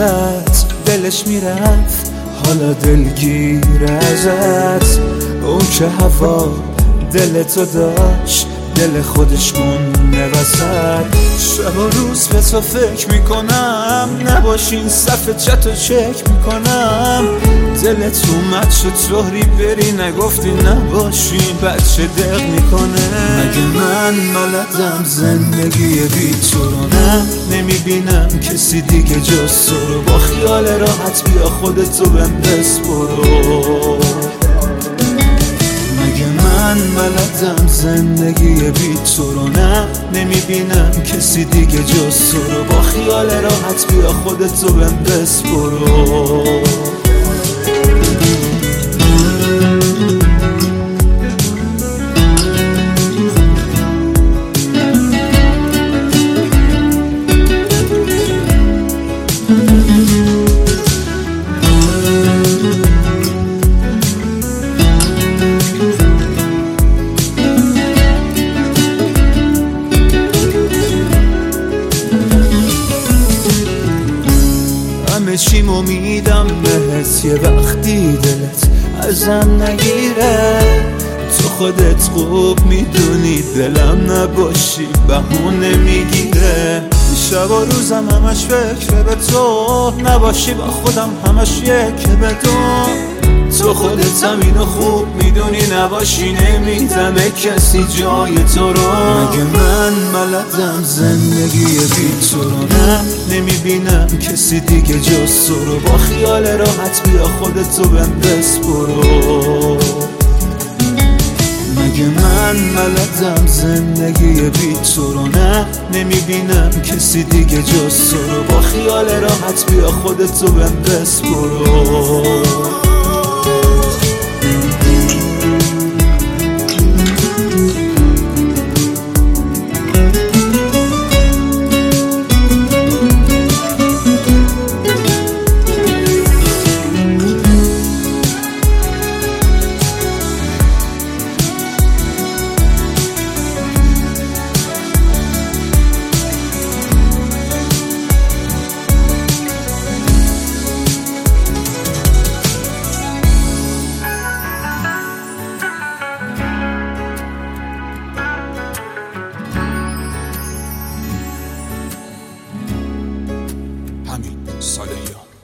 ازت دلش میرفت، حالا دلگیر ازت. اون که هوا دل تو داشت، دل خودش مونه وسط. شب و روز به تو فکر میکنم، نباشین صفحه چت و چک میکنم. دلت اومد شد طوری بری، نگفتی نباشین بچه دق میکنه. مگه من بلدم زندگی بی تو رو؟ نه نمیبینم کسی دیگه جز تو رو. با خیال راحت بیا خودتو بندس برو. مگه من بلدم زندگی بی تو رو؟ نه نمیبینم کسی دیگه جز تو رو. با خیال راحت بیا خودتو بندس برو. همشیم امیدم بهت، یه وقتی دلت ازم نگیره. تو خودت خوب میدونی دلم نباشی بهونه میگیره. شب و روزم همش فکر به تو، نباشی با خودم همش یک بدون. تو خودت هم اینو خوب میدونی، نباشی نمیدمه کسی جای تو رو. مگه من بلدم زندگی بی تو رو؟ نه نمیبینم کسی دیگه جز تو رو. با خیال راحت بیا خودتو بندس برو. مگه من بلدم زندگی بی تو رو؟ نه نمیبینم کسی دیگه جز تو رو. با خیال راحت بیا خودتو بندس برو. حمید صالحیان.